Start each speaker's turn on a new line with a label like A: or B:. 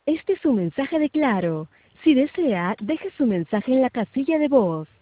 A: Este es un mensaje de Claro. Si desea, deje su mensaje en la casilla de voz.